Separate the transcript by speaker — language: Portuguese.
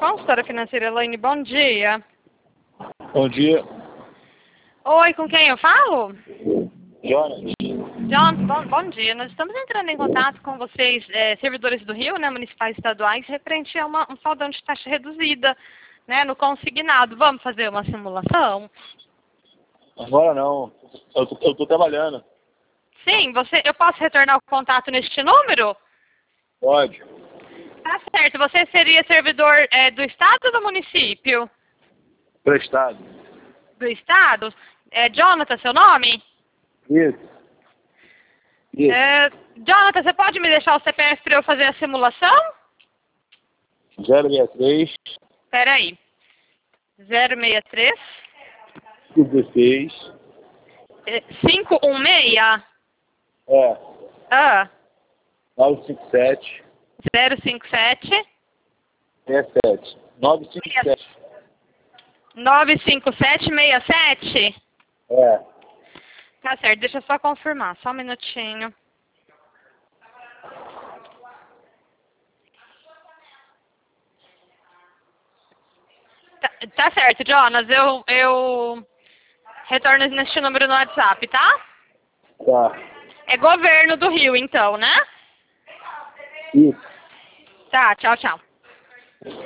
Speaker 1: consultora financeira Elaine, bom dia.
Speaker 2: Bom dia,
Speaker 1: Oi, com quem eu falo?
Speaker 2: Jonas.
Speaker 1: John, bom dia. Nós estamos entrando em contato com vocês, servidores do Rio, né, municipais e estaduais, referente a um saldão de taxa reduzida, né, no consignado. Vamos fazer uma simulação?
Speaker 2: Agora não, eu tô trabalhando.
Speaker 1: Sim, eu posso retornar o contato neste número?
Speaker 2: Pode.
Speaker 1: Tá certo. Você seria servidor do estado ou do município?
Speaker 2: Prestado.
Speaker 1: Do estado? Jonathan, seu nome?
Speaker 2: Isso.
Speaker 1: Jonathan, você pode me deixar o CPF para eu fazer a simulação?
Speaker 2: 063
Speaker 1: Espera aí. 063
Speaker 2: 16
Speaker 1: 516
Speaker 2: é 957
Speaker 1: 057
Speaker 2: 67 957
Speaker 1: 95767.
Speaker 2: é.
Speaker 1: Tá certo, deixa eu só confirmar, só um minutinho. Tá certo, Jonas, eu retorno neste número no WhatsApp, tá?
Speaker 2: Tá.
Speaker 1: É governo do Rio, então, né?
Speaker 2: Isso.
Speaker 1: Tá, tchau, tchau.